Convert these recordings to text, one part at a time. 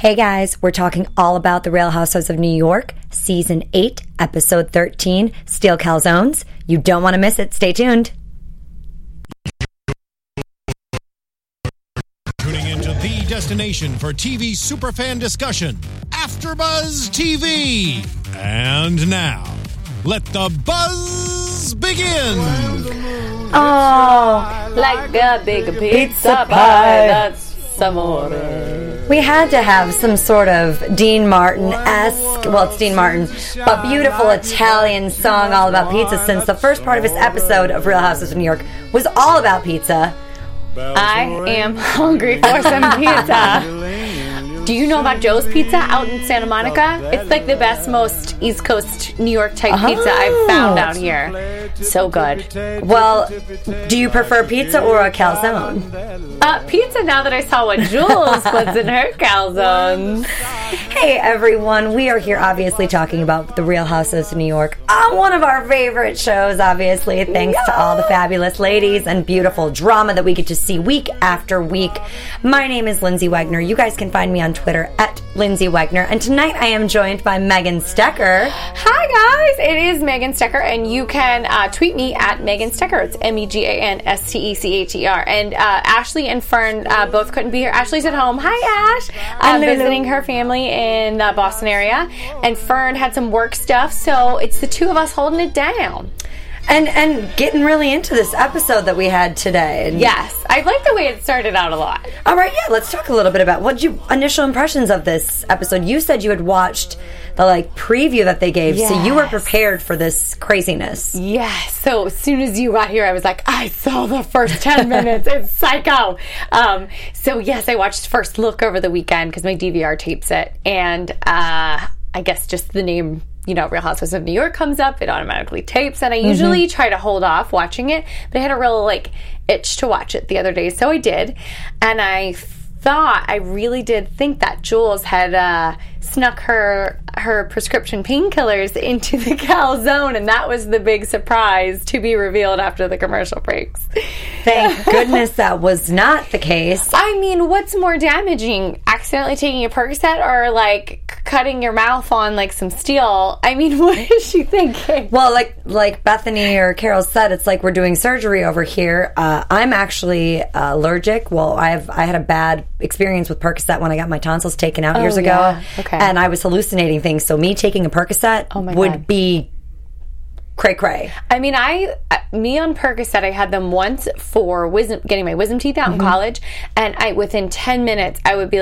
Hey guys, we're talking all about The Real Housewives of New York, Season 8, Episode 13, Steel Calzones. You don't want to miss it. Stay tuned. Tuning into the destination for TV superfan discussion, AfterBuzz TV. And now, let the buzz begin. Oh, like a big pizza pie. That's amore. We had to have some sort of Dean Martin-esque, well, it's Dean Martin, but beautiful Italian song all about pizza, since the first part of this episode of Real Housewives of New York was all about pizza. I am hungry for some pizza. Do you know about Joe's Pizza out in Santa Monica? It's like the best, most East Coast New York type pizza I've found out here. So good. Well, do you prefer pizza or a calzone? Pizza, now that I saw what Jules puts in her calzones. Hey everyone, we are here obviously talking about The Real Housewives of New York, one of our favorite shows, obviously, thanks to all the fabulous ladies and beautiful drama that we get to see week after week. My name is Lindsay Wagner. You guys can find me on Twitter at Lindsay Wagner, and tonight I am joined by Megan Stecher. Hi guys, it is Megan Stecher, and you can tweet me at Megan Stecher. It's MEGANSTECHER. And Ashley and Fern both couldn't be here. Ashley's at home. Hi Ash. Visiting her family in the Boston area, and Fern had some work stuff, so it's the two of us holding it down. And getting really into this episode that we had today. Yes, I like the way it started out a lot. All right, yeah, let's talk a little bit about initial impressions of this episode. You said you had watched the preview that they gave, yes. So you were prepared for this craziness. Yes. So as soon as you got here, I was like, I saw the first 10 minutes. It's psycho. So yes, I watched First Look over the weekend because my DVR tapes it, and I guess just the name, Real Housewives of New York comes up, it automatically tapes, and I usually try to hold off watching it, but I had a real, itch to watch it the other day, so I did, and I really did think that Jules had snuck her prescription painkillers into the calzone, and that was the big surprise to be revealed after the commercial breaks. Thank goodness that was not the case. I mean, what's more damaging, accidentally taking a Percocet or cutting your mouth on some steel? I mean, what is she thinking? Well, like Bethany or Carol said, it's like we're doing surgery over here. I'm actually allergic. Well, I had a bad experience with Percocet when I got my tonsils taken out years ago. Yeah. Okay. And I was hallucinating things, so me taking a Percocet would be cray-cray. I mean, me on Percocet, I had them once for getting my wisdom teeth out in college, and within 10 minutes, I would be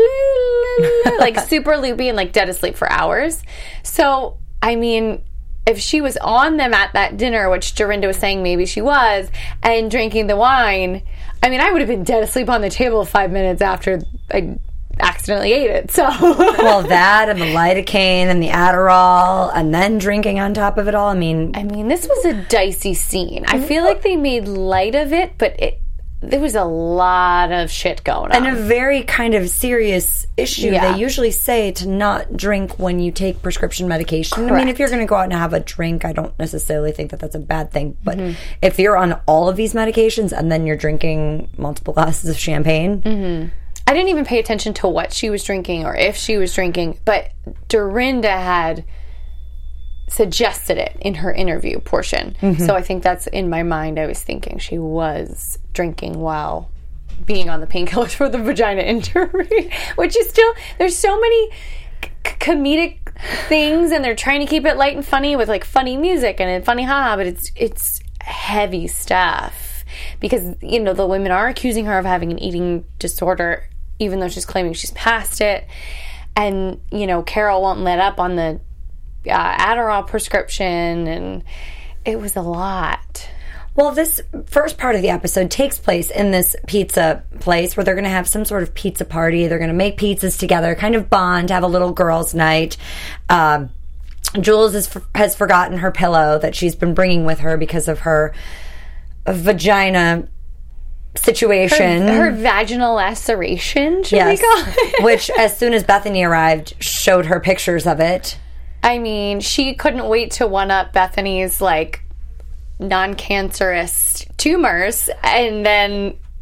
super loopy and dead asleep for hours. So, I mean, if she was on them at that dinner, which Dorinda was saying maybe she was, and drinking the wine, I mean, I would have been dead asleep on the table 5 minutes after I accidentally ate it. So well, that and the lidocaine and the Adderall and then drinking on top of it all. I mean, this was a dicey scene. I feel like they made light of it, but there was a lot of shit going on. And a very kind of serious issue. Yeah. They usually say to not drink when you take prescription medication. Correct. I mean, if you're going to go out and have a drink, I don't necessarily think that that's a bad thing. But if you're on all of these medications and then you're drinking multiple glasses of champagne... I didn't even pay attention to what she was drinking or if she was drinking, but Dorinda had suggested it in her interview portion. So I think that's in my mind. I was thinking she was drinking while being on the painkillers for the vagina injury, which is still, there's so many comedic things, and they're trying to keep it light and funny with funny music and funny but it's heavy stuff. Because, the women are accusing her of having an eating disorder, even though she's claiming she's past it. And, Carol won't let up on the Adderall prescription, and it was a lot. Well, this first part of the episode takes place in this pizza place where they're going to have some sort of pizza party. They're going to make pizzas together, kind of bond, have a little girls' night. Jules has forgotten her pillow that she's been bringing with her because of her vagina situation. Her vaginal laceration, should we call it? Which, as soon as Bethany arrived, showed her pictures of it. I mean, she couldn't wait to one-up Bethany's, non-cancerous tumors, and then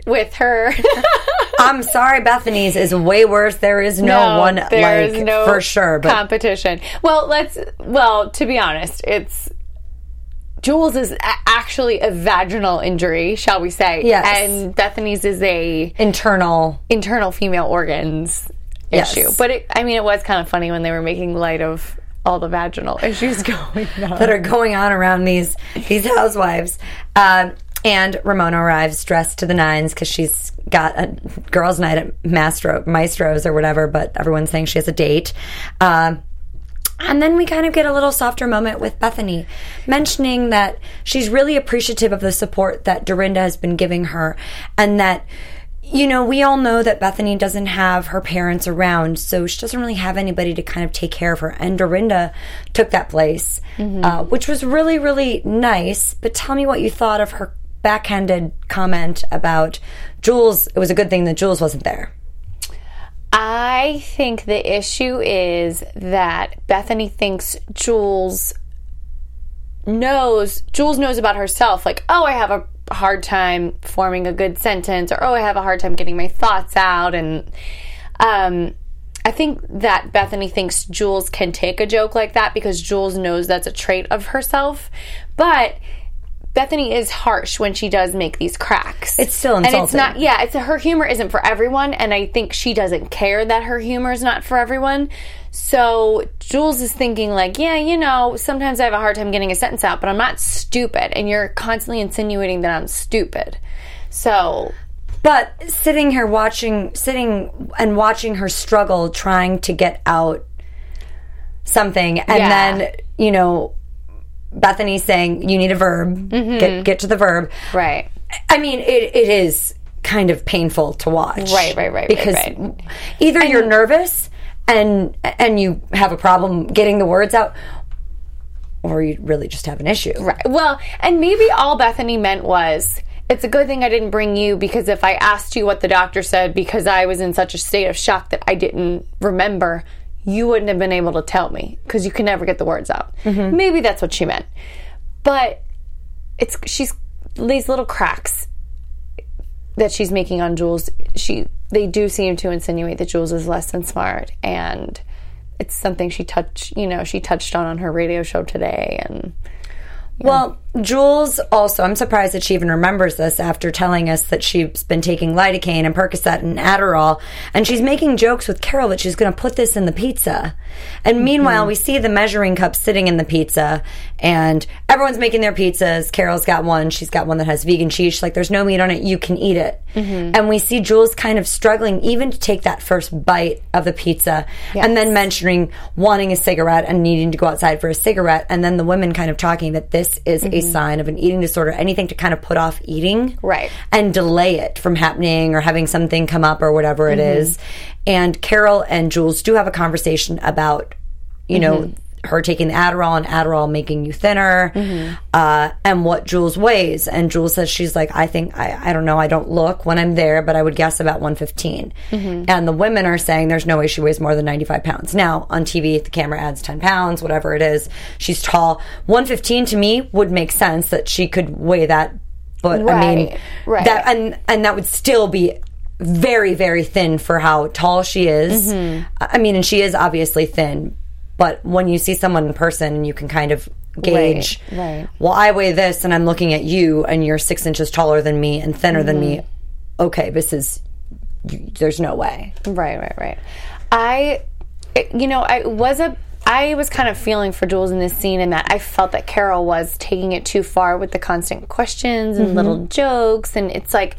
with her. I'm sorry, Bethany's is way worse. There is no one like no for sure. But competition. Well, to be honest, Jules is actually a vaginal injury, shall we say? Yes. And Bethany's is a internal female organs issue. But it was kind of funny when they were making light of all the vaginal issues going on that are going on around these housewives. And Ramona arrives dressed to the nines because she's got a girls' night at Maestro's or whatever, but everyone's saying she has a date. And then we kind of get a little softer moment with Bethany, mentioning that she's really appreciative of the support that Dorinda has been giving her, and that, you know, we all know that Bethany doesn't have her parents around, so she doesn't really have anybody to kind of take care of her. And Dorinda took that place, which was really, really nice. But tell me what you thought of her backhanded comment about Jules. It was a good thing that Jules wasn't there. I think the issue is that Bethany thinks Jules knows about herself. Like, oh, I have a hard time forming a good sentence, or oh, I have a hard time getting my thoughts out. And I think that Bethany thinks Jules can take a joke like that because Jules knows that's a trait of herself. But Bethany is harsh when she does make these cracks. It's still insulting. And it's not, her humor isn't for everyone, and I think she doesn't care that her humor is not for everyone. So Jules is thinking like, yeah, you know, sometimes I have a hard time getting a sentence out, but I'm not stupid, and you're constantly insinuating that I'm stupid. So... But sitting and watching her struggle trying to get out something, and then, you know, Bethany saying, you need a verb, get to the verb. Right. I mean, it is kind of painful to watch. Right. Because either you're nervous and you have a problem getting the words out, or you really just have an issue. Right. Well, and maybe all Bethany meant was, it's a good thing I didn't bring you, because if I asked you what the doctor said because I was in such a state of shock that I didn't remember, you wouldn't have been able to tell me because you can never get the words out. Maybe that's what she meant. But she's these little cracks that she's making on Jules. They do seem to insinuate that Jules is less than smart, and it's something she touched on her radio show today. And well, Jules also, I'm surprised that she even remembers this after telling us that she's been taking lidocaine and Percocet and Adderall, and she's making jokes with Carol that she's going to put this in the pizza. And meanwhile, we see the measuring cup sitting in the pizza, and everyone's making their pizzas. Carol's got one. She's got one that has vegan cheese. She's like, there's no meat on it. You can eat it. And we see Jules kind of struggling even to take that first bite of the pizza, and then mentioning wanting a cigarette and needing to go outside for a cigarette, and then the women kind of talking that this is a sign of an eating disorder, anything to kind of put off eating and delay it from happening or having something come up or whatever it is. And Carol and Jules do have a conversation about, you know, her taking the Adderall and Adderall making you thinner, and what Jules weighs. And Jules says she's like, I think, I don't know, I don't look when I'm there, but I would guess about 115. And the women are saying there's no way she weighs more than 95 pounds. Now, on TV, the camera adds 10 pounds, whatever it is. She's tall. 115 to me would make sense that she could weigh that, but I mean, that, and that would still be very, very thin for how tall she is. I mean, and she is obviously thin, but when you see someone in person and you can kind of gauge, well, I weigh this and I'm looking at you and you're 6 inches taller than me and thinner than me. Okay, there's no way. Right. I was kind of feeling for Jules in this scene, in that I felt that Carol was taking it too far with the constant questions and little jokes. And it's like,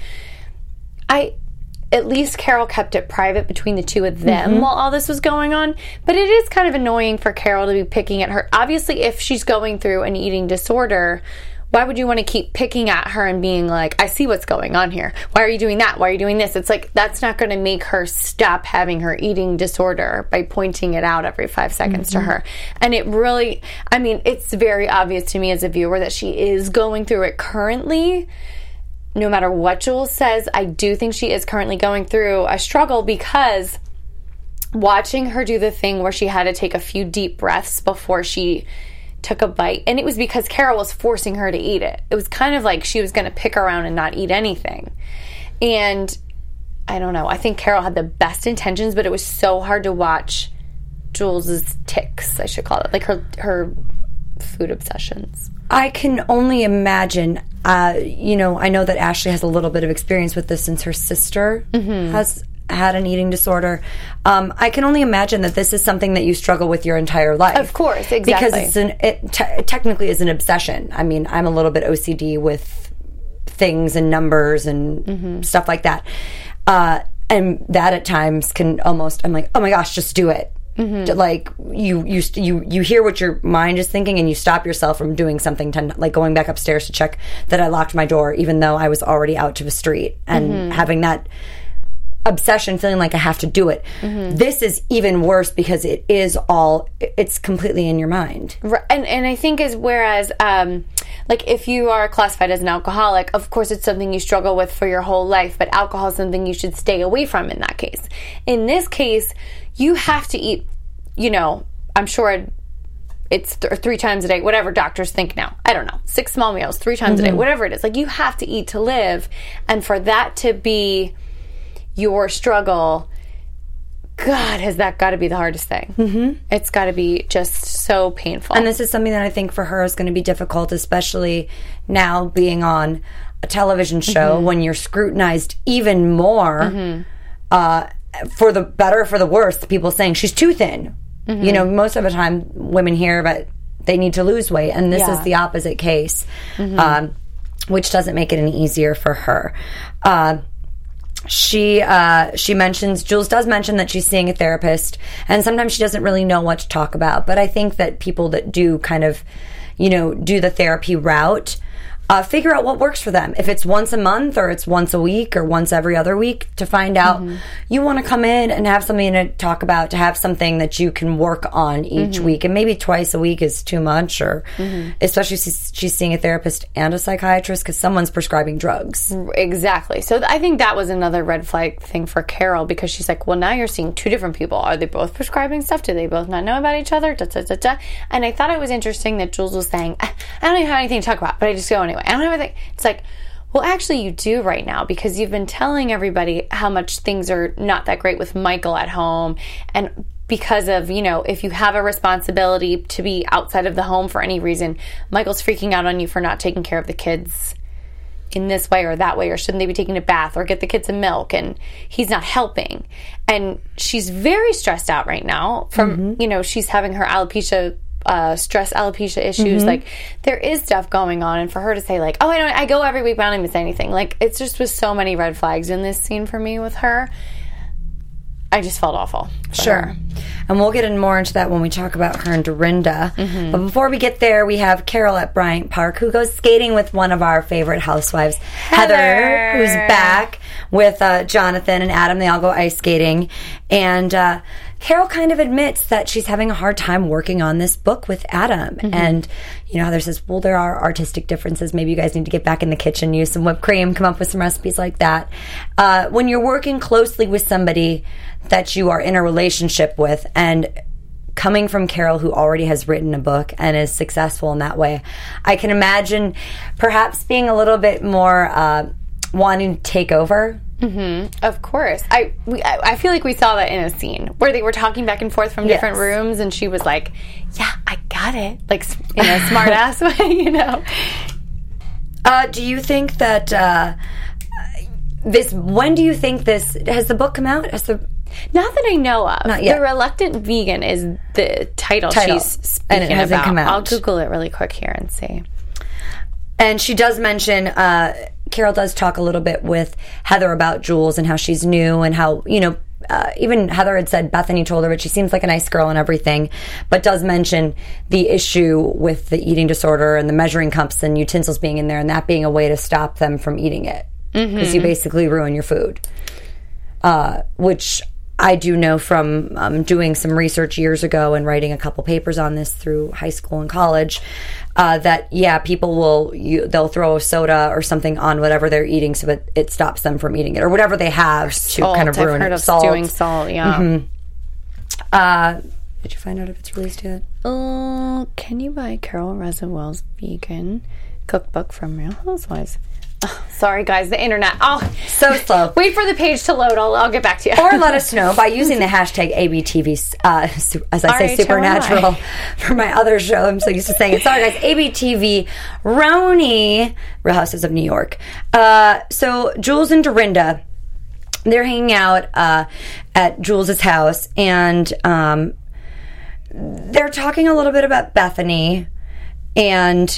at least Carol kept it private between the two of them while all this was going on. But it is kind of annoying for Carol to be picking at her. Obviously, if she's going through an eating disorder, why would you want to keep picking at her and being like, I see what's going on here. Why are you doing that? Why are you doing this? It's like, that's not going to make her stop having her eating disorder by pointing it out every 5 seconds to her. And it really, I mean, it's very obvious to me as a viewer that she is going through it currently. No matter what Jules says, I do think she is currently going through a struggle, because watching her do the thing where she had to take a few deep breaths before she took a bite, and it was because Carol was forcing her to eat it. It was kind of like she was going to pick around and not eat anything. And I don't know. I think Carol had the best intentions, but it was so hard to watch Jules's tics, I should call it, like her food obsessions. I can only imagine. I know that Ashley has a little bit of experience with this since her sister has had an eating disorder. I can only imagine that this is something that you struggle with your entire life. Of course, exactly. Because it technically is an obsession. I mean, I'm a little bit OCD with things and numbers and stuff like that. And that at times can almost, I'm like, oh my gosh, just do it. Like you hear what your mind is thinking, and you stop yourself from doing something, like going back upstairs to check that I locked my door, even though I was already out to the street, and having that obsession, feeling like I have to do it. This is even worse because it's completely in your mind. Right. And I think whereas like if you are classified as an alcoholic, of course it's something you struggle with for your whole life, but alcohol is something you should stay away from in that case. In this case, you have to eat, I'm sure it's 3 times a day, whatever doctors think now. I don't know. 6 small meals, 3 times a day, whatever it is. Like, you have to eat to live. And for that to be your struggle, God, has that got to be the hardest thing. It's got to be just so painful. And this is something that I think for her is going to be difficult, especially now being on a television show when you're scrutinized even more. For the better or for the worse, people saying she's too thin. Most of the time women hear that they need to lose weight, and this is the opposite case, which doesn't make it any easier for her. She mentions, Jules does mention that she's seeing a therapist, and sometimes she doesn't really know what to talk about. But I think that people that do kind of, do the therapy route, figure out what works for them. If it's once a month or it's once a week or once every other week, to find out you want to come in and have something to talk about, to have something that you can work on each week. And maybe twice a week is too much, or especially if she's seeing a therapist and a psychiatrist, because someone's prescribing drugs. Exactly. So I think that was another red flag thing for Carol, because she's like, well, now you're seeing 2 different people. Are they both prescribing stuff? Do they both not know about each other? Da, da, da, da. And I thought it was interesting that Jules was saying, I don't even have anything to talk about, but I just go anyway. I don't have anything. It's like, well, actually you do right now, because you've been telling everybody how much things are not that great with Michael at home, and because of, if you have a responsibility to be outside of the home for any reason, Michael's freaking out on you for not taking care of the kids in this way or that way, or shouldn't they be taking a bath or get the kids some milk, and he's not helping. And she's very stressed out right now from, she's having her alopecia, stress alopecia issues. Like, there is stuff going on, and for her to say like, oh, I go every week but I don't miss anything, like, it's just was so many red flags in this scene for me with her. I just felt awful. Sure. And we'll get more into that when we talk about her and Dorinda. But before we get there, we have Carol at Bryant Park, who goes skating with one of our favorite housewives, Heather, who's back with Jonathan and Adam. They all go ice skating. And Carol kind of admits that she's having a hard time working on this book with Adam. And, Heather says, well, there are artistic differences. Maybe you guys need to get back in the kitchen, use some whipped cream, come up with some recipes like that. When you're working closely with somebody that you are in a relationship with, and coming from Carol, who already has written a book and is successful in that way, I can imagine perhaps being a little bit more wanting to take over. Of course. I feel like we saw that in a scene where they were talking back and forth from different rooms, and she was like, yeah, I got it, like, in a smart ass way, Do you think that when do you think this, has the book come out? Not that I know of. Not yet. The Reluctant Vegan is the title she's speaking and it hasn't about. come out. I'll Google it really quick here and see. And she does mention, Carol does talk a little bit with Heather about Jules and how she's new, and how, even Heather had said Bethany told her that she seems like a nice girl and everything, but does mention the issue with the eating disorder and the measuring cups and utensils being in there, and that being a way to stop them from eating it. Because you basically ruin your food. Which I do know from doing some research years ago and writing a couple papers on this through high school and college, that, people they'll throw a soda or something on whatever they're eating so that it stops them from eating it, or whatever they have to kind of ruin it. Stewing salt, yeah. Did you find out if it's released yet? Can you buy Carol Reswell's vegan cookbook from Real Housewives? Sorry, guys, the internet. Oh, so slow. Wait for the page to load. I'll get back to you. Or let us know by using the hashtag ABTV, as I say, Supernatural, for my other show. I'm so used to saying it. Sorry, guys. ABTV, Roni, Real Houses of New York. So Jules and Dorinda, they're hanging out at Jules's house, and they're talking a little bit about Bethany, and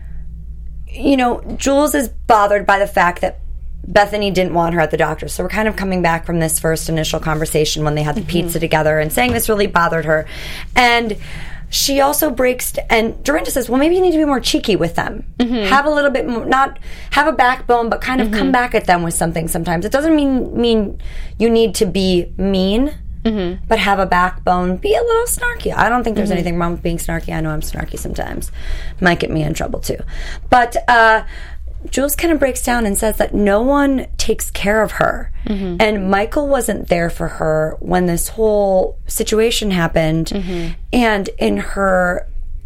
Jules is bothered by the fact that Bethany didn't want her at the doctor's. So we're kind of coming back from this first initial conversation when they had the pizza together and saying this really bothered her. And she also and Dorinda says, well, maybe you need to be more cheeky with them. Have a little bit more, not have a backbone, but kind of come back at them with something sometimes. It doesn't mean you need to be mean. But have a backbone, be a little snarky. I don't think there's anything wrong with being snarky. I know I'm snarky sometimes. Might get me in trouble too. But Jules kind of breaks down and says that no one takes care of her. And Michael wasn't there for her when this whole situation happened. And in her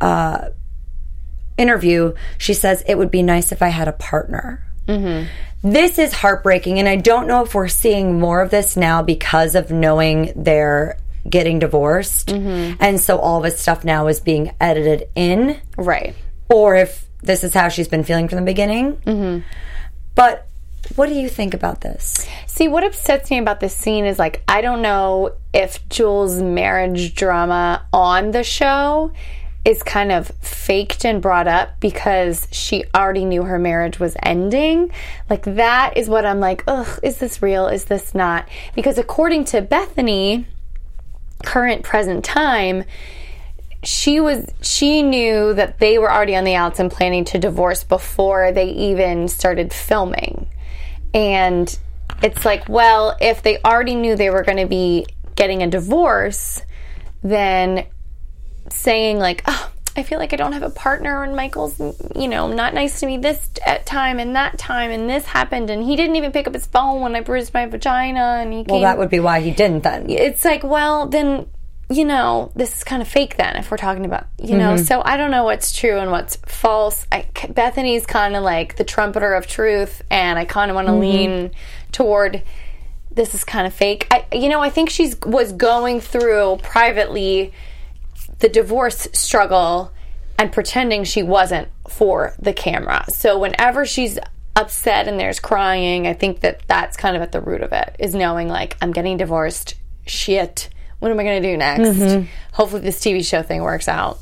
interview, she says, it would be nice if I had a partner. This is heartbreaking, and I don't know if we're seeing more of this now because of knowing they're getting divorced, and so all of his stuff now is being edited in. Right. Or if this is how she's been feeling from the beginning. But what do you think about this? See, what upsets me about this scene is, like, I don't know if Jules' marriage drama on the show is kind of faked and brought up because she already knew her marriage was ending. Like, that is what I'm like, ugh, is this real? Is this not? Because according to Bethany, current present time, she knew that they were already on the outs and planning to divorce before they even started filming. And it's like, well, if they already knew they were going to be getting a divorce, then saying like, oh, I feel like I don't have a partner, and Michael's, not nice to me this time and that time, and this happened, and he didn't even pick up his phone when I bruised my vagina, and he came. Well, that would be why he didn't then. It's like, well, then, this is kind of fake then, if we're talking about, so I don't know what's true and what's false. Bethany's kind of like the trumpeter of truth, and I kind of want to lean toward this is kind of fake. I think she was going through privately the divorce struggle and pretending she wasn't for the camera. So whenever she's upset and there's crying, I think that's kind of at the root of it, is knowing, like, I'm getting divorced. Shit. What am I going to do next? Hopefully this TV show thing works out.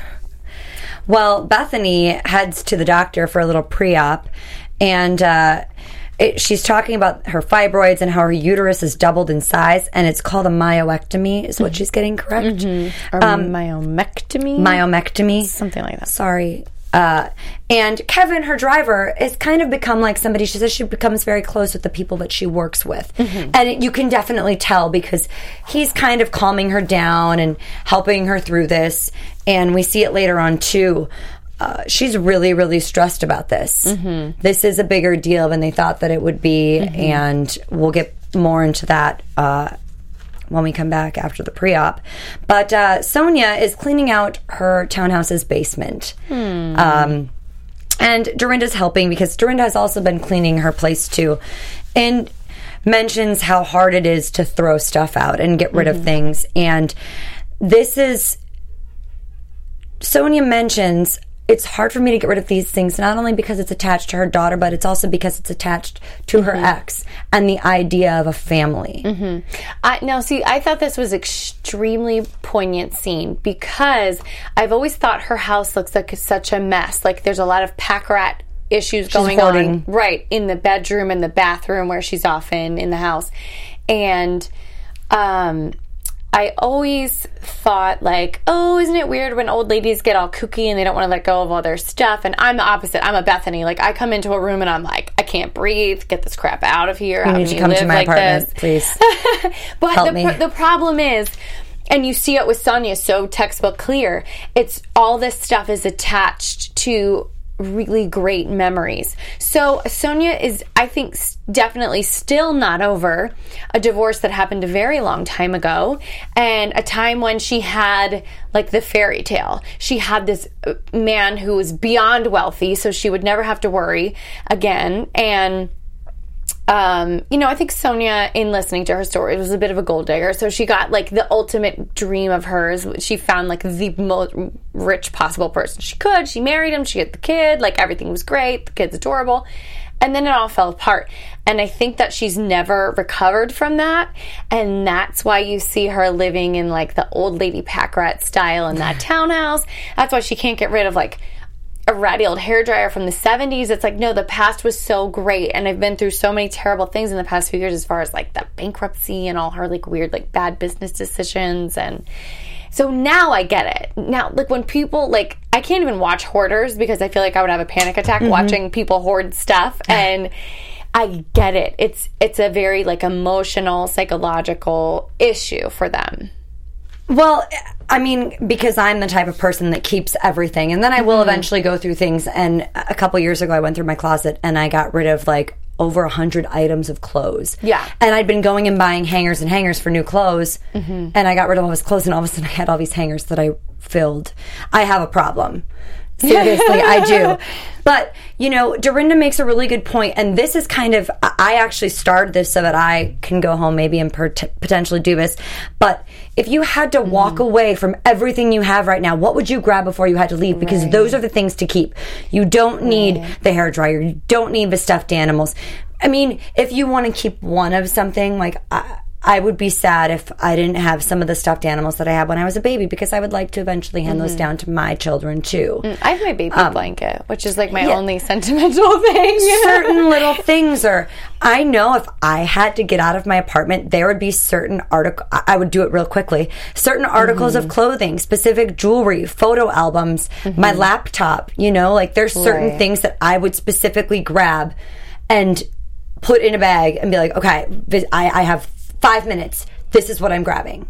Well, Bethany heads to the doctor for a little pre-op, and she's talking about her fibroids and how her uterus is doubled in size, and it's called a myomectomy, is what she's getting correct. Or myomectomy? Myomectomy. Something like that. Sorry. And Kevin, her driver, has kind of become like somebody, she says she becomes very close with the people that she works with. And you can definitely tell because he's kind of calming her down and helping her through this. And we see it later on, too. She's really, really stressed about this. This is a bigger deal than they thought that it would be, and we'll get more into that when we come back after the pre-op. But Sonia is cleaning out her townhouse's basement. And Dorinda's helping because Dorinda has also been cleaning her place too, and mentions how hard it is to throw stuff out and get rid of things. And this is... Sonia mentions, it's hard for me to get rid of these things, not only because it's attached to her daughter, but it's also because it's attached to her ex and the idea of a family. I thought this was extremely poignant scene because I've always thought her house looks like such a mess. Like, there's a lot of pack rat issues going on. Right, in the bedroom and the bathroom where she's often in the house. And I always thought, like, oh, isn't it weird when old ladies get all kooky and they don't want to let go of all their stuff? And I'm the opposite. I'm a Bethany. Like, I come into a room and I'm like, I can't breathe. Get this crap out of here. You need to come to my apartment, please. But Help me. The problem is, and you see it with Sonia so textbook clear, it's all this stuff is attached to really great memories. So Sonia is, I think, definitely still not over a divorce that happened a very long time ago, and a time when she had like the fairy tale. She had this man who was beyond wealthy, so she would never have to worry again. And I think Sonia, in listening to her story, was a bit of a gold digger. So she got like the ultimate dream of hers. She found like the most rich possible person she could. She married him. She had the kid. Like everything was great. The kid's adorable. And then it all fell apart. And I think that she's never recovered from that. And that's why you see her living in like the old lady pack rat style in that townhouse. That's why she can't get rid of like a ratty old hairdryer from the 70s. It's like, no, the past was so great, and I've been through so many terrible things in the past few years as far as like the bankruptcy and all her like weird like bad business decisions. And so now I get it. Now, like when people like, I can't even watch hoarders because I feel like I would have a panic attack watching people hoard stuff. And I get it. It's a very like emotional, psychological issue for them. Well, I mean, because I'm the type of person that keeps everything, and then I will eventually go through things. And a couple years ago, I went through my closet and I got rid of like over 100 items of clothes. Yeah. And I'd been going and buying hangers and hangers for new clothes, and I got rid of all his clothes, and all of a sudden I had all these hangers that I filled. I have a problem. Seriously, I do. But, Dorinda makes a really good point, and this is kind of, I actually started this so that I can go home maybe and potentially do this, but if you had to walk away from everything you have right now, what would you grab before you had to leave? Because those are the things to keep. You don't need the hairdryer. You don't need the stuffed animals. I mean, if you want to keep one of something, like, I would be sad if I didn't have some of the stuffed animals that I had when I was a baby, because I would like to eventually hand those down to my children too. I have my baby blanket, which is like my only sentimental thing. Certain little things are, I know if I had to get out of my apartment, there would be certain I would do it real quickly, certain articles of clothing, specific jewelry, photo albums, my laptop, like there's certain things that I would specifically grab and put in a bag and be like, okay, I have 5 minutes. This is what I'm grabbing.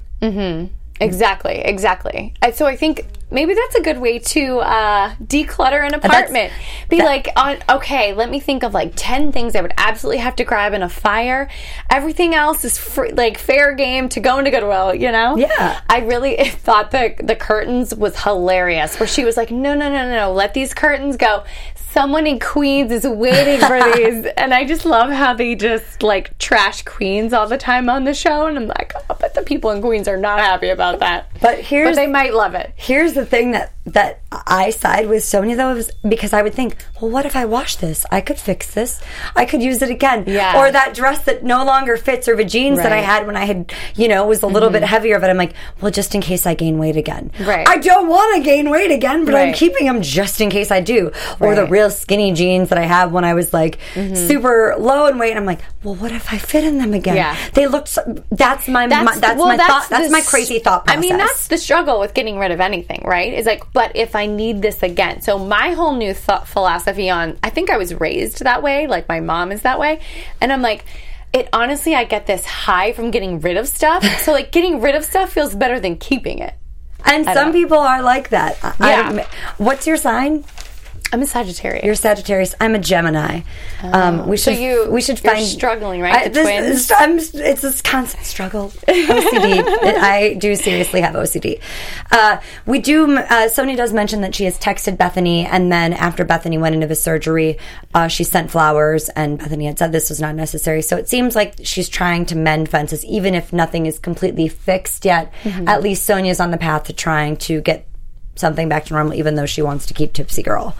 Exactly. So I think maybe that's a good way to declutter an apartment. Okay, let me think of like 10 things I would absolutely have to grab in a fire. Everything else is like fair game to go into Goodwill, Yeah. I really thought the curtains was hilarious, where she was like, no, let these curtains go. Someone in Queens is waiting for these. And I just love how they just like trash Queens all the time on the show. And I'm like, oh, but the people in Queens are not happy about that. But they might love it. Here's the thing that I side with Sonia, though, is because I would think, well, what if I wash this? I could fix this. I could use it again. Yeah. Or that dress that no longer fits, or the jeans that I had when I had, was a little bit heavier, but I'm like, well, just in case I gain weight again. Right. I don't want to gain weight again, but I'm keeping them just in case I do. Or the real skinny jeans that I had when I was like super low in weight. And I'm like, well, what if I fit in them again? Yeah. They look that's my crazy thought process. I mean, that's the struggle with getting rid of anything, right? Is like, but if I need this again. So my whole new philosophy on, I think I was raised that way, like my mom is that way. And I'm like, honestly, I get this high from getting rid of stuff. So like getting rid of stuff feels better than keeping it. And some people are like that. Yeah. What's your sign? I'm a Sagittarius. You're Sagittarius. I'm a Gemini. We should find. You're struggling, right? The twins. It's this constant struggle. OCD. I do seriously have OCD. We do. Sonia does mention that she has texted Bethany, and then after Bethany went into the surgery, she sent flowers, and Bethany had said this was not necessary. So it seems like she's trying to mend fences, even if nothing is completely fixed yet. At least Sonia's on the path to trying to get something back to normal, even though she wants to keep Tipsy Girl.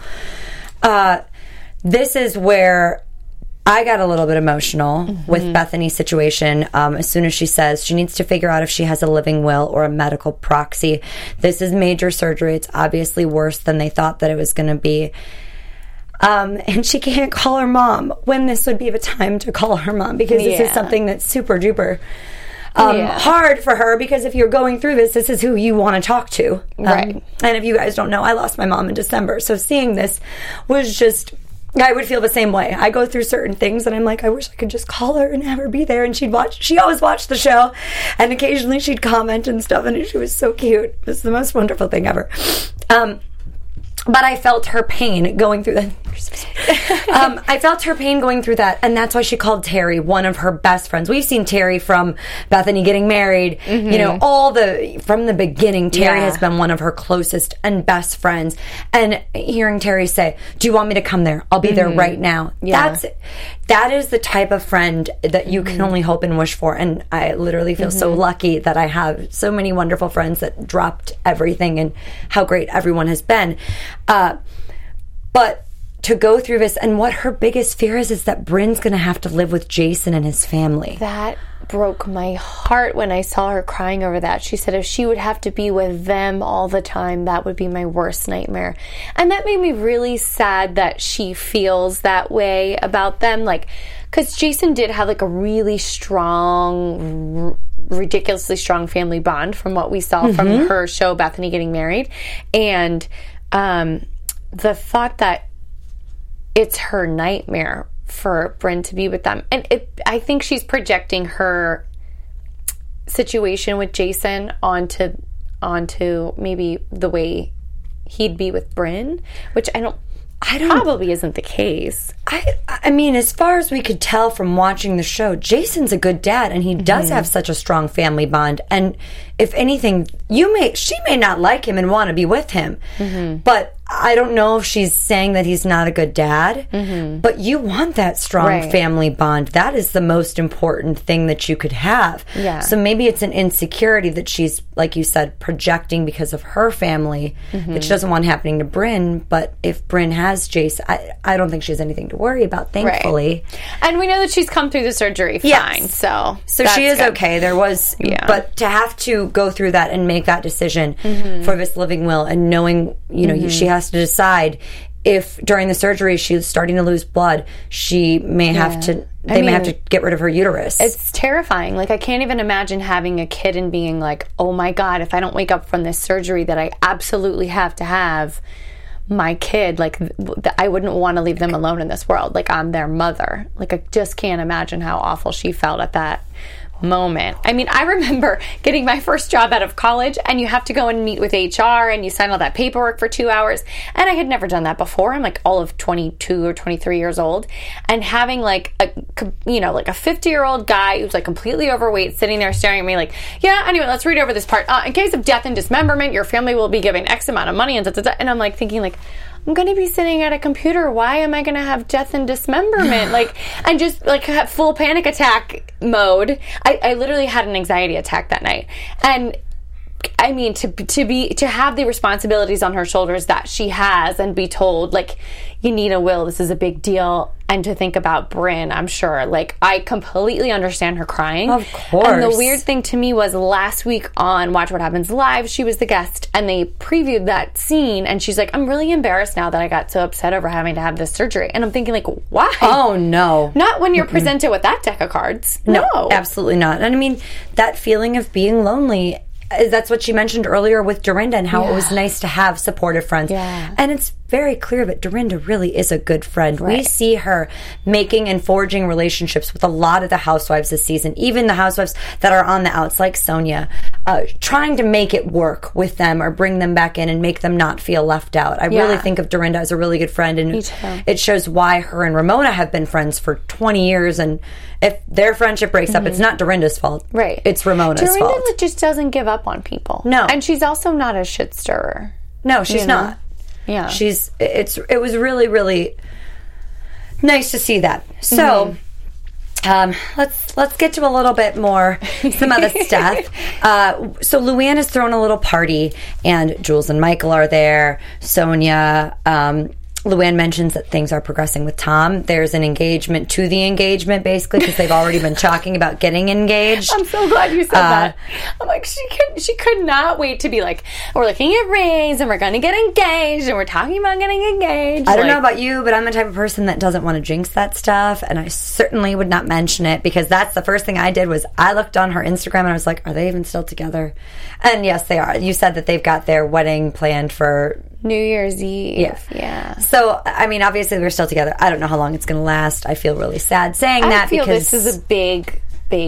This is where I got a little bit emotional with Bethany's situation. As soon as she says she needs to figure out if she has a living will or a medical proxy. This is major surgery. It's obviously worse than they thought that it was going to be. And she can't call her mom when this would be the time to call her mom, because this is something that's super duper hard for her, because if you're going through this is who you want to talk to. Right. And if you guys don't know, I lost my mom in December. So seeing this was just, I would feel the same way. I go through certain things and I'm like, I wish I could just call her and have her be there. And she always watched the show, and occasionally she'd comment and stuff, and she was so cute. It was the most wonderful thing ever. But I felt her pain going through that. I felt her pain going through that, and that's why she called Terry one of her best friends. We've seen Terry from Bethany getting married, you know, from the beginning. Terry has been one of her closest and best friends. And hearing Terry say, "Do you want me to come there? I'll be there right now." That is the type of friend that you can only hope and wish for. And I literally feel so lucky that I have so many wonderful friends that dropped everything, and how great everyone has been. But to go through this, and what her biggest fear is that Bryn's going to have to live with Jason and his family. That broke my heart when I saw her crying over that. She said if she would have to be with them all the time, that would be my worst nightmare. And that made me really sad that she feels that way about them. Like, because Jason did have like a really strong, ridiculously strong family bond from what we saw from her show, Bethany Getting Married. And the thought that it's her nightmare for Bryn to be with them. And I think she's projecting her situation with Jason onto maybe the way he'd be with Bryn, which I don't probably isn't the case. I mean, as far as we could tell from watching the show, Jason's a good dad, and he does have such a strong family bond. And if anything, she may not like him and want to be with him, but I don't know if she's saying that he's not a good dad, but you want that strong family bond. That is the most important thing that you could have. Yeah. So maybe it's an insecurity that she's, like you said, projecting because of her family that she doesn't want happening to Bryn. But if Bryn has Jason, I don't think she has anything to worry about, thankfully. Right. And we know that she's come through the surgery fine. So she is good. Okay. There was, but to have to go through that and make that decision for this living will, and knowing, you know, she has to decide if during the surgery she's starting to lose blood, she may have to, may have to get rid of her uterus. It's terrifying. Like, I can't even imagine having a kid and being like, oh my God, if I don't wake up from this surgery that I absolutely have to have, my kid, like, I wouldn't want to leave them alone in this world. Like, I'm their mother. Like, I just can't imagine how awful she felt at that moment. I mean, I remember getting my first job out of college, and you have to go and meet with HR, and you sign all that paperwork for 2 hours, and I had never done that before. I'm like all of 22 or 23 years old, and having like a 50-year-old guy who's like completely overweight sitting there staring at me like, yeah, anyway, let's read over this part. In case of death and dismemberment, your family will be giving X amount of money, and I'm like thinking like, I'm going to be sitting at a computer. Why am I going to have death and dismemberment? And just like have full panic attack mode. I literally had an anxiety attack that night. And I mean, to have the responsibilities on her shoulders that she has, and be told like, you need a will, this is a big deal. And to think about Bryn, I'm sure, like, I completely understand her crying. Of course. And the weird thing to me was last week on Watch What Happens Live, she was the guest, and they previewed that scene, and she's like, I'm really embarrassed now that I got so upset over having to have this surgery. And I'm thinking, like, why? Oh, no. Not when you're presented with that deck of cards. No, absolutely not. And I mean, that feeling of being lonely, that's what she mentioned earlier with Dorinda, and how it was nice to have supportive friends. Yeah. And it's very clear that Dorinda really is a good friend. Right. We see her making and forging relationships with a lot of the housewives this season, even the housewives that are on the outs, like Sonia, trying to make it work with them or bring them back in and make them not feel left out. I really think of Dorinda as a really good friend, and it shows why her and Ramona have been friends for 20 years, and if their friendship breaks up, it's not Dorinda's fault. Right. It's Ramona's fault. Dorinda just doesn't give up on people. No. And she's also not a shit stirrer. No, she's not. Yeah. It was really, really nice to see that. So, let's get to a little bit more, some other stuff. So Luann has thrown a little party, and Jules and Michael are there. Sonia, Luann mentions that things are progressing with Tom. There's an engagement to the engagement, basically, because they've already been talking about getting engaged. I'm so glad you said that. I'm like, she could not wait to be like, we're looking at rings, and we're going to get engaged, and we're talking about getting engaged. I don't know about you, but I'm the type of person that doesn't want to jinx that stuff, and I certainly would not mention it, because that's the first thing I did was I looked on her Instagram, and I was like, are they even still together? And yes, they are. You said that they've got their wedding planned for New Year's Eve. Yeah. So, I mean, obviously they're still together. I don't know how long it's going to last. I feel really sad saying that because this is a big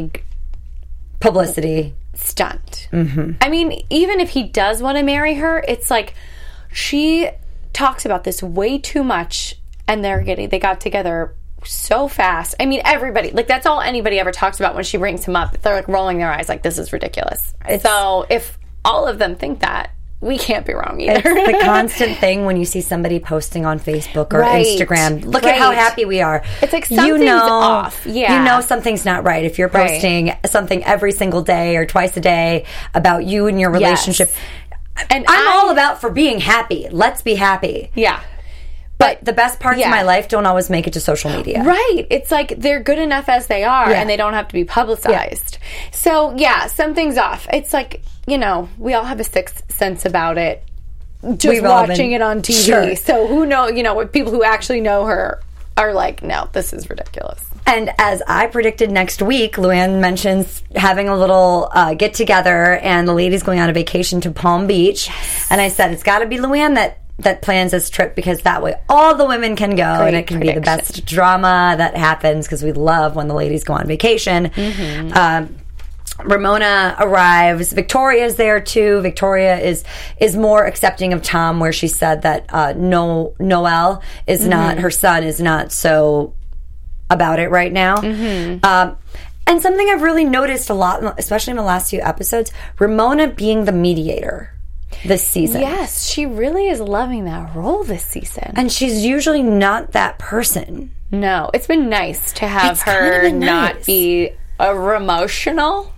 publicity stunt. Mm-hmm. I mean, even if he does want to marry her, it's like she talks about this way too much, and they got together so fast. I mean, everybody, like, that's all anybody ever talks about when she brings him up. They're like rolling their eyes like, this is ridiculous. So if all of them think that, we can't be wrong either. It's the constant thing when you see somebody posting on Facebook or Instagram. Look at how happy we are. It's like something's off. Yeah. You know something's not right if you're posting something every single day or twice a day about you and your relationship. Yes. And I'm all about for being happy. Let's be happy. Yeah. But the best parts of my life don't always make it to social media. Right. It's like they're good enough as they are, and they don't have to be publicized. Yeah. So, something's off. It's like, we all have a sixth sense about it. Just watching it on TV. Sure. So who knows, what people who actually know her are like, no, this is ridiculous. And as I predicted next week, Luann mentions having a little get-together, and the ladies going on a vacation to Palm Beach. Yes. And I said, it's got to be Luann that plans this trip, because that way all the women can go. Great and it can be the best drama that happens, because we love when the ladies go on vacation. Mm-hmm. Ramona arrives. Victoria's there too. Victoria is more accepting of Tom, where she said that Noel is not, her son is not so about it right now. Mm-hmm. And something I've really noticed a lot, especially in the last few episodes, Ramona being the mediator this season. Yes, she really is loving that role this season. And she's usually not that person. No, it's been nice to have her not be a Ramona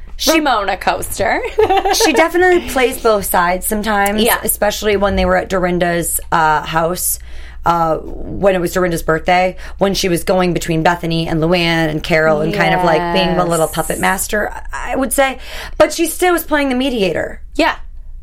coaster. She definitely plays both sides sometimes, especially when they were at Dorinda's house. When it was Dorinda's birthday, when she was going between Bethany and Luann and Carol and kind of like being the little puppet master, I would say. But she still was playing the mediator. Yeah.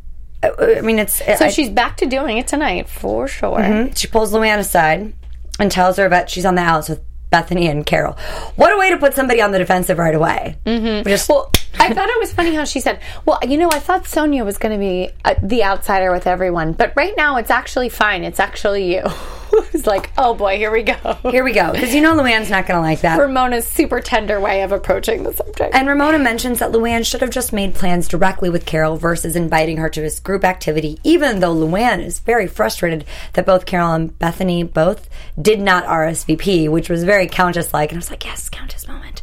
I mean, she's back to doing it tonight, for sure. Mm-hmm. She pulls Luann aside and tells her that she's on the outs with Bethany and Carol. What a way to put somebody on the defensive right away. Mm-hmm. Well, I thought it was funny how she said, I thought Sonia was going to be the outsider with everyone, but right now it's actually fine. It's actually you. It's like, oh boy, here we go. Here we go. Because Luann's not going to like that. Ramona's super tender way of approaching the subject. And Ramona mentions that Luann should have just made plans directly with Carol versus inviting her to this group activity, even though Luann is very frustrated that both Carol and Bethany both did not RSVP, which was very Countess-like. And I was like, yes, Countess moment.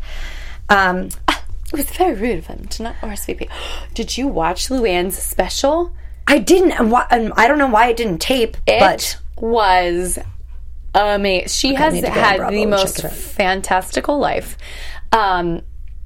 It was very rude of him to not RSVP. Did you watch Luann's special? I didn't. I don't know why it didn't tape, but was amazing. She has had the most fantastical life. I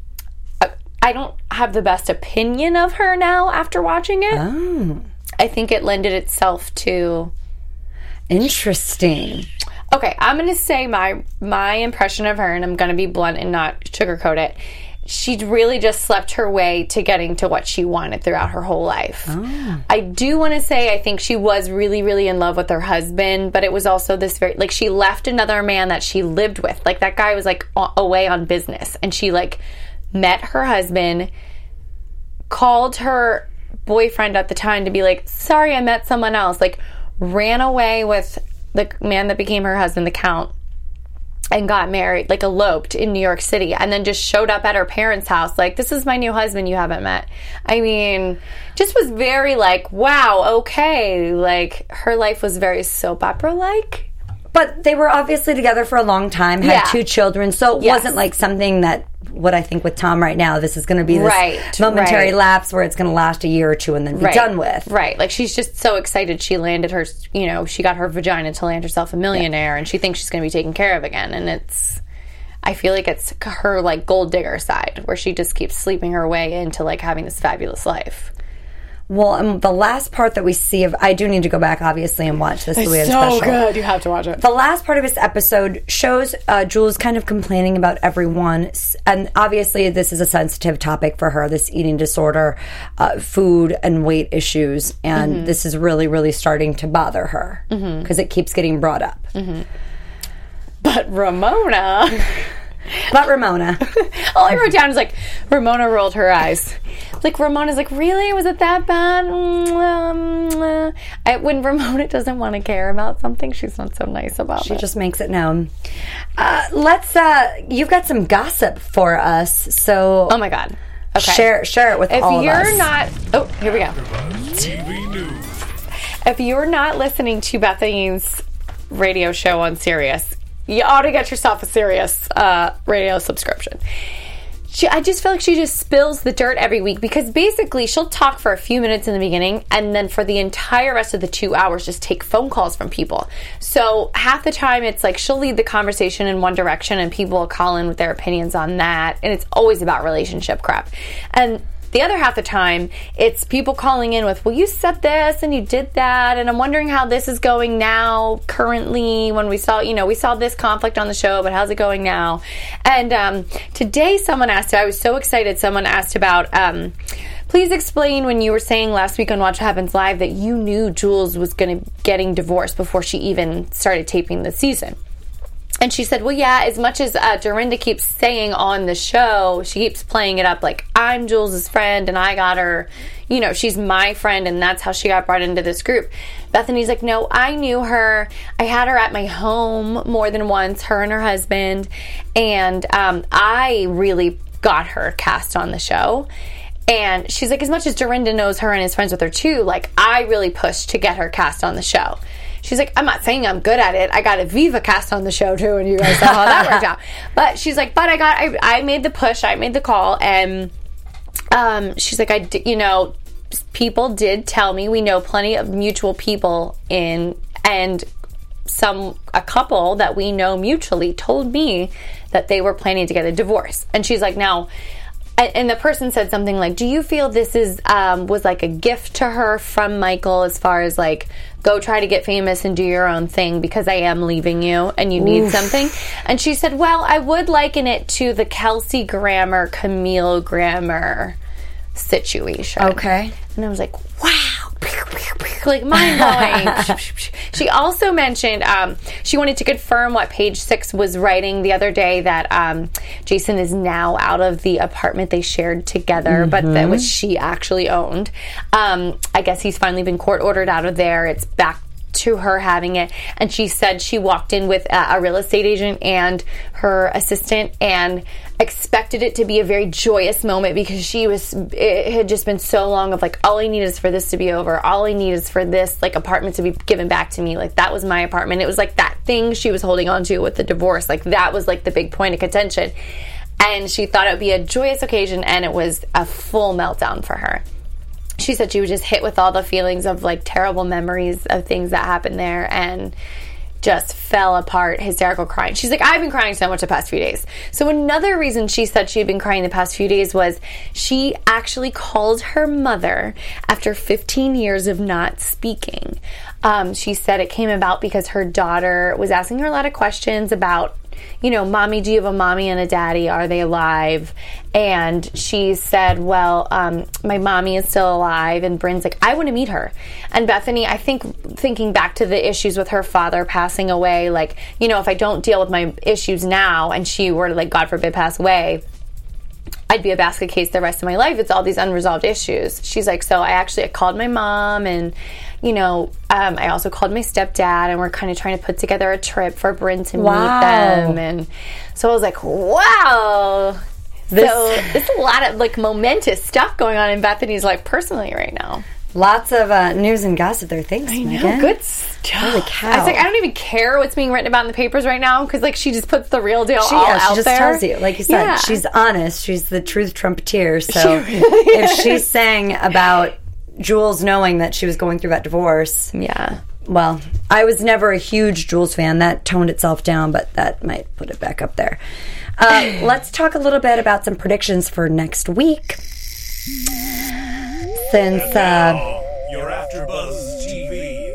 don't have the best opinion of her now after watching it. Oh. I think it lended itself to... Interesting. Okay, I'm going to say my impression of her, and I'm going to be blunt and not sugarcoat it. She really just slept her way to getting to what she wanted throughout her whole life. Oh. I do want to say I think she was really, really in love with her husband, but it was also this very... Like, she left another man that she lived with. Like, that guy was, like, away on business. And she, like, met her husband, called her boyfriend at the time to be like, sorry, I met someone else. Like, ran away with the man that became her husband, the Count, and got married, like eloped in New York City, and then just showed up at her parents' house like, this is my new husband you haven't met. I mean, just was very like, wow, okay. Like, her life was very soap opera-like. But they were obviously together for a long time, had 2 children, so it wasn't like something that, what I think with Tom right now, this is going to be this momentary lapse where it's going to last a year or 2 and then be done with. Right. Like, she's just so excited she landed her, she got her vagina to land herself a millionaire, and she thinks she's going to be taken care of again. And I feel like it's her, like, gold digger side, where she just keeps sleeping her way into, like, having this fabulous life. Well, the last part that we see of... I do need to go back, obviously, and watch this Luann special. It's so good. You have to watch it. The last part of this episode shows Jules kind of complaining about everyone. And obviously, this is a sensitive topic for her, this eating disorder, food and weight issues. And this is really, really starting to bother her because it keeps getting brought up. Mm-hmm. But Ramona... All I wrote down is like, Ramona rolled her eyes. Like, Ramona's like, really? Was it that bad? When Ramona doesn't want to care about something, she's not so nice about it. She just makes it known. You've got some gossip for us, so... Oh my God. Okay. Share it with all of us. If you're not... Oh, here we go. TV News. if you're not listening to Bethany's radio show on Sirius, you ought to get yourself a Sirius radio subscription. I just feel like she just spills the dirt every week, because basically she'll talk for a few minutes in the beginning and then for the entire rest of the 2 hours just take phone calls from people. So half the time it's like she'll lead the conversation in one direction and people will call in with their opinions on that, and it's always about relationship crap. And the other half the time, it's people calling in with, well, you said this and you did that, and I'm wondering how this is going now, currently, when we saw this conflict on the show, but how's it going now? And today someone asked, I was so excited, someone asked about, please explain when you were saying last week on Watch What Happens Live that you knew Jules was getting divorced before she even started taping the season. And she said, well, yeah, as much as Dorinda keeps saying on the show, she keeps playing it up like, I'm Jules' friend and I got her, she's my friend and that's how she got brought into this group. Bethany's like, no, I knew her. I had her at my home more than once, her and her husband. And I really got her cast on the show. And she's like, as much as Dorinda knows her and is friends with her too, like, I really pushed to get her cast on the show. She's like, I'm not saying I'm good at it. I got a Viva cast on the show too, and you guys saw how that worked out. But she's like, but I made the push, I made the call, and she's like, people did tell me, we know plenty of mutual people and a couple that we know mutually told me that they were planning to get a divorce. And she's like, now, and the person said something like, do you feel this was like a gift to her from Michael, as far as like, go try to get famous and do your own thing because I am leaving you and you need something? And she said, well, I would liken it to the Kelsey Grammer, Camille Grammer situation. Okay. And I was like, wow. Like, mind-blowing. She also mentioned she wanted to confirm what Page Six was writing the other day, that Jason is now out of the apartment they shared together, but that which she actually owned. I guess he's finally been court-ordered out of there. It's back to her having it. And she said she walked in with a real estate agent and her assistant and expected it to be a very joyous moment, because it had just been so long of like, all I need is for this to be over, all I need is for this like apartment to be given back to me, like that was my apartment. It was like that thing she was holding on to with the divorce, like that was like the big point of contention, and she thought it would be a joyous occasion, and it was a full meltdown for her. She said she was just hit with all the feelings of like terrible memories of things that happened there, and just fell apart, hysterical crying. She's like, I've been crying so much the past few days. So another reason she said she had been crying the past few days was she actually called her mother after 15 years of not speaking. She said it came about because her daughter was asking her a lot of questions about, mommy, do you have a mommy and a daddy? Are they alive? And she said, well, my mommy is still alive. And Bryn's like, I want to meet her. And Bethany, I think, thinking back to the issues with her father passing away, like, if I don't deal with my issues now and she were to, like, God forbid, pass away, I'd be a basket case the rest of my life. It's all these unresolved issues. She's like, so I called my mom, and I also called my stepdad, and we're kind of trying to put together a trip for Bryn to meet them. And so I was like, wow. There's a lot of like momentous stuff going on in Bethany's life personally right now. Lots of news and gossip there. Thanks, Megan. Good stuff. Holy cow. I was like, I don't even care what's being written about in the papers right now, because like she just puts the real deal all out there. She just tells you, like you said, she's honest. She's the truth trumpeter. So if she's saying about Jules knowing that she was going through that divorce, well, I was never a huge Jules fan. That toned itself down, but that might put it back up there. Let's talk a little bit about some predictions for next week. Since your AfterBuzz TV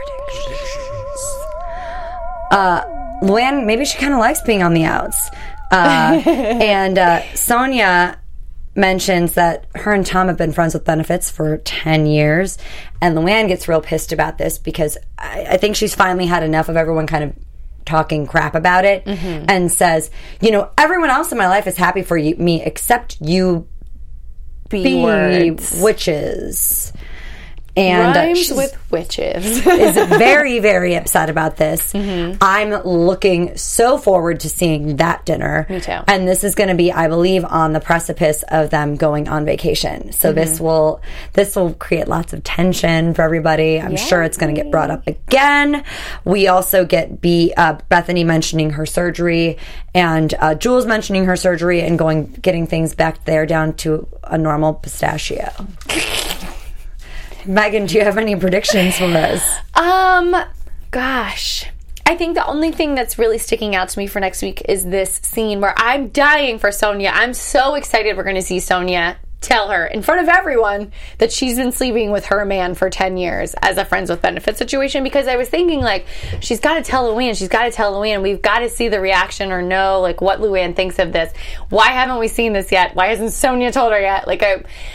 predictions. Luann, maybe she kind of likes being on the outs. And Sonia mentions that her and Tom have been friends with benefits for 10 years. And Luann gets real pissed about this because I think she's finally had enough of everyone kind of talking crap about it, and says, everyone else in my life is happy for me except you B-words. Witches. And Rhymes she's with witches. is very, very upset about this. I'm looking so forward to seeing that dinner. Me too. And this is going to be, I believe, on the precipice of them going on vacation. So this will create lots of tension for everybody. I'm sure it's going to get brought up again. We also get Bethany mentioning her surgery and Jules mentioning her surgery and getting things back there down to a normal pistachio. Megan, do you have any predictions for us? Gosh. I think the only thing that's really sticking out to me for next week is this scene where I'm dying for Sonia. I'm so excited we're going to see Sonia tell her in front of everyone that she's been sleeping with her man for 10 years as a friends with benefits situation, because I was thinking, like, she's got to tell Luann. We've got to see the reaction or know, like, what Luann thinks of this. Why haven't we seen this yet? Why hasn't Sonia told her yet? Like,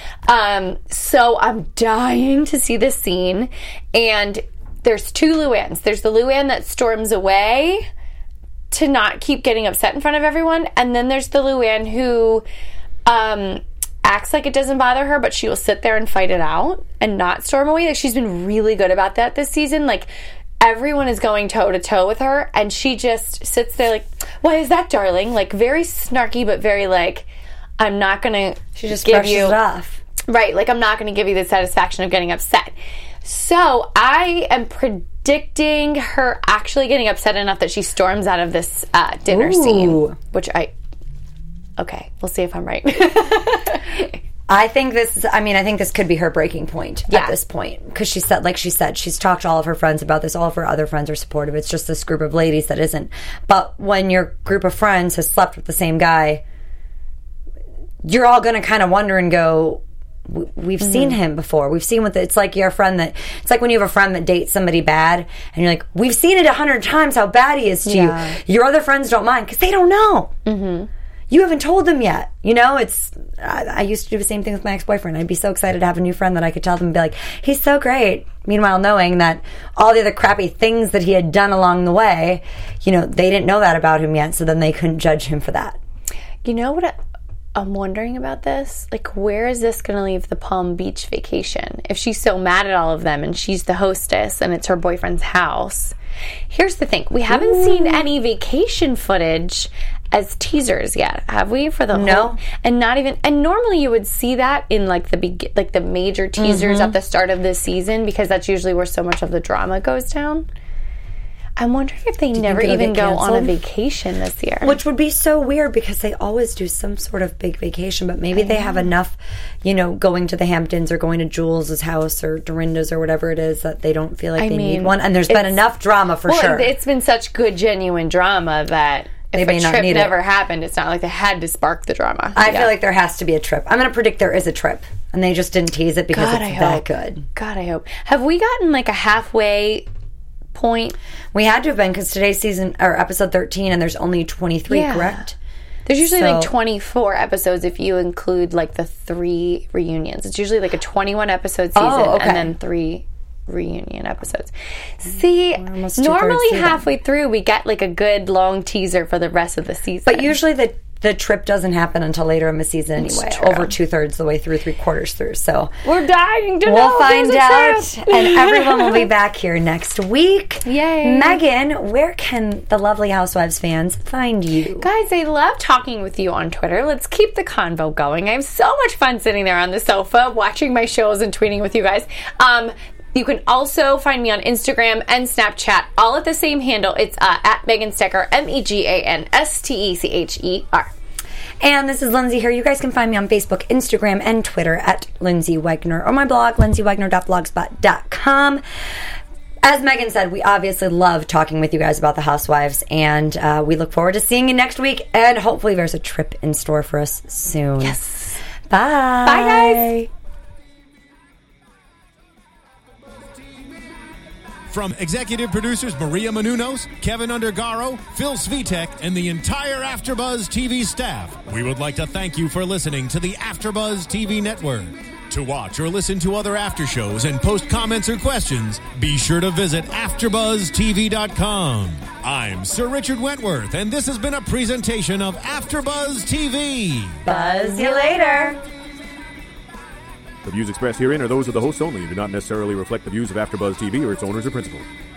so I'm dying to see this scene. And there's two Luanns. There's the Luann that storms away to not keep getting upset in front of everyone. And then there's the Luann who acts like it doesn't bother her, but she will sit there and fight it out and not storm away. Like, she's been really good about that this season. Like, everyone is going toe-to-toe with her, and she just sits there like, why is that, darling? Like, very snarky, but very like, I'm not going to She just brushes it off. Right, like, I'm not going to give you the satisfaction of getting upset. So I am predicting her actually getting upset enough that she storms out of this dinner scene, which okay, we'll see if I'm right. I think this could be her breaking point at this point, because she said, she's talked to all of her friends about this. All of her other friends are supportive. It's just this group of ladies that isn't. But when your group of friends has slept with the same guy, you're all going to kind of wonder and go, we've seen him before. We've seen it's like your friend it's like when you have a friend that dates somebody bad and you're like, we've seen it 100 times how bad he is to you. Your other friends don't mind because they don't know. You haven't told them yet. You know, I used to do the same thing with my ex-boyfriend. I'd be so excited to have a new friend that I could tell them and be like, he's so great. Meanwhile, knowing that all the other crappy things that he had done along the way, you know, they didn't know that about him yet, so then they couldn't judge him for that. You know what I'm wondering about this? Like, where is this going to leave the Palm Beach vacation? If she's so mad at all of them and she's the hostess and it's her boyfriend's house. Here's the thing. We haven't seen any vacation footage as teasers yet, have we? For the whole, and not even. And normally you would see that in like the major teasers at the start of the season, because that's usually where so much of the drama goes down. I'm wondering if they never even go on a vacation this year. Which would be so weird, because they always do some sort of big vacation, but maybe they have enough, you know, going to the Hamptons or going to Jules' house or Dorinda's or whatever it is, that they don't feel like they need one. And there's been enough drama for sure. It's been such good, genuine drama that if a trip never happened, it's not like they had to spark the drama. I feel like there has to be a trip. I'm going to predict there is a trip. And they just didn't tease it because it's that good. God, I hope. Have we gotten like a halfway point? We had to have been, because today's season or episode 13 and there's only 23, correct? There's usually like 24 episodes if you include like the 3 reunions. It's usually like a 21 episode season and then 3 reunion episodes. See, normally halfway through we get like a good long teaser for the rest of the season. But usually the trip doesn't happen until later in the season anyway. Over 2/3 the way through, 3/4 through. So we're dying to know. We'll find out, and everyone will be back here next week. Yay! Megan, where can the lovely Housewives fans find you? Guys, I love talking with you on Twitter. Let's keep the convo going. I have so much fun sitting there on the sofa watching my shows and tweeting with you guys. You can also find me on Instagram and Snapchat, all at the same handle. It's at Megan Stecher, MEGANSTECHER. And this is Lindsay here. You guys can find me on Facebook, Instagram, and Twitter at Lindsay Wegner, or my blog, lindsaywegner.blogspot.com. As Megan said, we obviously love talking with you guys about the Housewives, and we look forward to seeing you next week, and hopefully there's a trip in store for us soon. Yes. Bye. Bye, guys. From executive producers Maria Menounos, Kevin Undergaro, Phil Svitek, and the entire AfterBuzz TV staff, we would like to thank you for listening to the AfterBuzz TV network. To watch or listen to other after shows and post comments or questions, be sure to visit AfterBuzzTV.com. I'm Sir Richard Wentworth, and this has been a presentation of AfterBuzz TV. Buzz you later. The views expressed herein are those of the hosts only and do not necessarily reflect the views of AfterBuzz TV or its owners or principals.